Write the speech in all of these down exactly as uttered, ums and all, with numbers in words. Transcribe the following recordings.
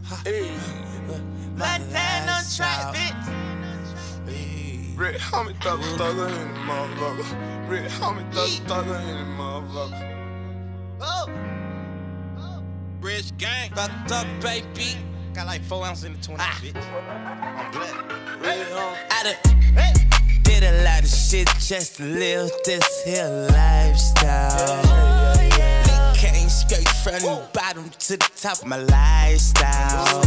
Hey. Montana on track, bitch. Red homie thugger, thugger in the motherfucker. Red homie thugger, thugger in the motherfucker. Oh. Rich gang. Fucked up, baby. Got like four ounces in the twenty, ah. bitch. I'm black. Red homie. I done hey. did a lot of shit just to live this here lifestyle. Oh, yeah. It came straight from the bottom to the top of my lifestyle.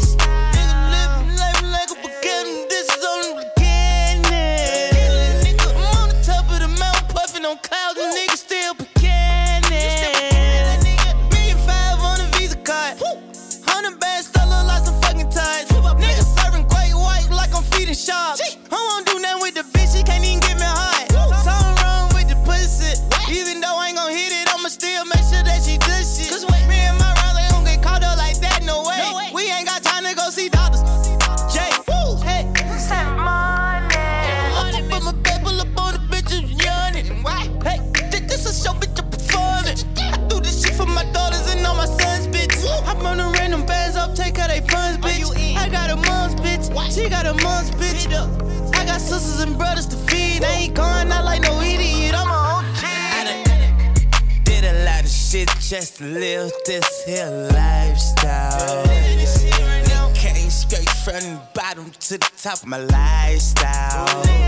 Sharp. I won't do nothing with the bitch, she can't even get me hot. Something wrong with the pussy. Even though I ain't gon' hit it, I'ma still make sure that she does shit. Cause wait, me and my rounds ain't gon' get caught up like that, no way. No way. We ain't got time to go see doctors. Jay, woo, hey, send money. I put my paper up on the bitches yawning. Hey, this a show, bitch, I'm performing. I do this shit for my daughters and all my sons, bitch. I'm on the random bands up, take her they funds, bitch. I got a mom's bitch, she got a mom's bitch. I got sisters and brothers to feed. I ain't going out like no idiot. I'm a O G. I done did a lot of shit just to live this here lifestyle. It came straight from the bottom to the top of my lifestyle.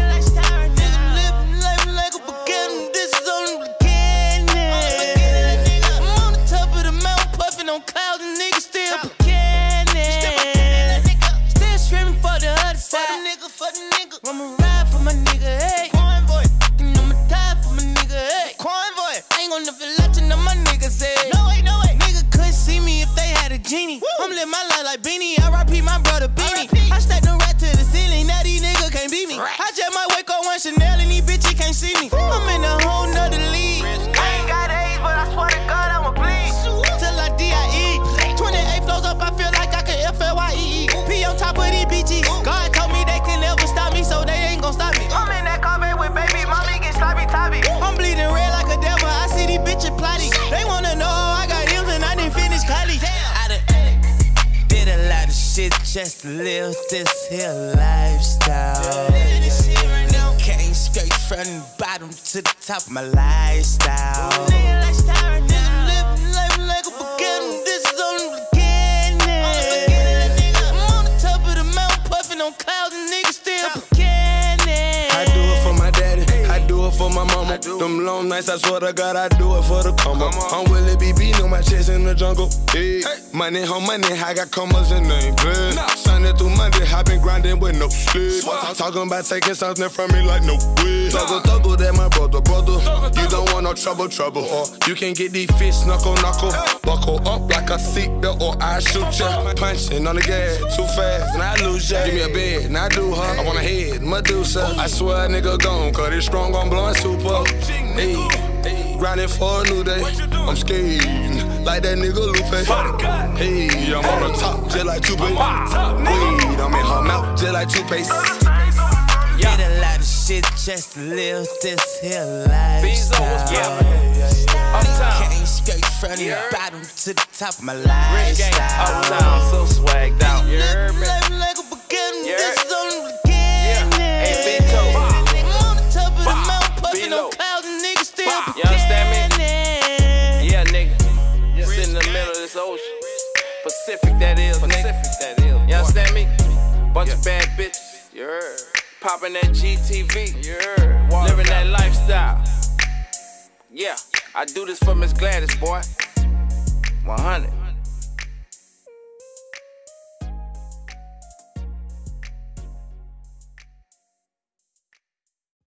Living like a beginning. This is on the beginning. I'm on the top of the mountain, puffing on clouds, and niggas still beginning. Still screaming for the other side. I'ma ride for my nigga, hey. Convoy. And I'ma die for my nigga, hey. Convoy. I ain't gon' never let you know my niggas, hey. No way, no way. Nigga couldn't see me if they had a genie. Woo. I'm living my life like Beanie. R I P my brother Beanie. I stacked the rat to the ceiling. Now these niggas can't beat me. Right. I just might wake up one Chanel and these bitches can't see me. Woo. I'm in a whole nother league. I ain't got age, but I swear to God I'ma bleed. Till I D I E. twenty-eight flows up, I feel like I can F L Y E E. P on top of these bitches. God told me they can never stop me, so they ain't gon' stop me. I'm in that Corvette with baby, mommy get sloppy toppy. I'm bleeding red like a devil, I see these bitches plotting. They wanna know I got M's and I didn't finish college. I done did a lot of shit just to live this here lifestyle. It came straight from the bottom to the top of my lifestyle. Living like a beginning, this is on the beginning. I'm on the top of the mountain, puffing on clouds, and niggas still beginning. I do it for my daddy, I do it for my mama. Them long nights, I swear to God, I do it for the combo. I'm Willie B B, know my chest in the jungle. Hey. Money on money, I got commas and they ain't good. Sunday through Monday, I been grinding with no sleep. Talking about taking something from me like no way. Thuggle, thuggle, that my brother, brother. You don't want no trouble, trouble. Or you can get these fish knuckle, knuckle. Buckle up like a seatbelt or I shoot ya. Punching on the gas too fast and I lose ya. Give me a bed and I do her. I want a head, Medusa. I swear a nigga gone, cause it's strong, I'm blowing super. Hey, grinding for a new day. I'm skating like that nigga Lupe. Hey, I'm on the top just like two Weed, I'm in her mouth just like toothpaste. Did a lot of shit just to live this here lifestyle. Came straight from the bottom to the top of my lifestyle. Uptown, so swagged out. Living like a beginning, this is on the beginning. Hey, big toe. I'm on the top of the mountain, puffing on clouds, and niggas still beginning. You understand me? Yeah, nigga. Just in the middle of this ocean. Pacific, that is, Pacific, that is. You understand me? Bunch of bad bitches. You heard. Popping that G T V. You heard. Living that lifestyle. Yeah, I do this for Miss Gladys, boy. one hundred.